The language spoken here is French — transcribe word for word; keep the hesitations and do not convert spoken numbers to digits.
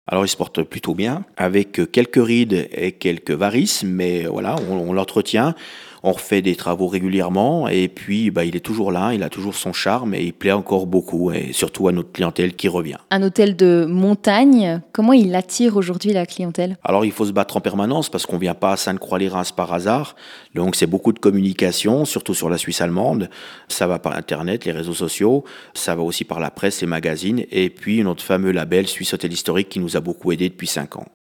Alors il se porte plutôt bien, avec quelques rides et quelques varices, mais voilà, on, on l'entretient, on refait des travaux régulièrement, et puis bah, il est toujours là, il a toujours son charme, et il plaît encore beaucoup, et surtout à notre clientèle qui revient. Un hôtel de montagne, comment il attire aujourd'hui la clientèle? Alors il faut se battre en permanence, parce qu'on ne vient pas à Sainte-Croix-les-Reims par hasard, donc c'est beaucoup de communication, surtout sur la Suisse allemande, ça va par Internet, les réseaux sociaux, ça va aussi par la presse, les magazines, et puis notre fameux label Suisse Hôtel Historique qui nous a beaucoup aidé depuis cinq ans.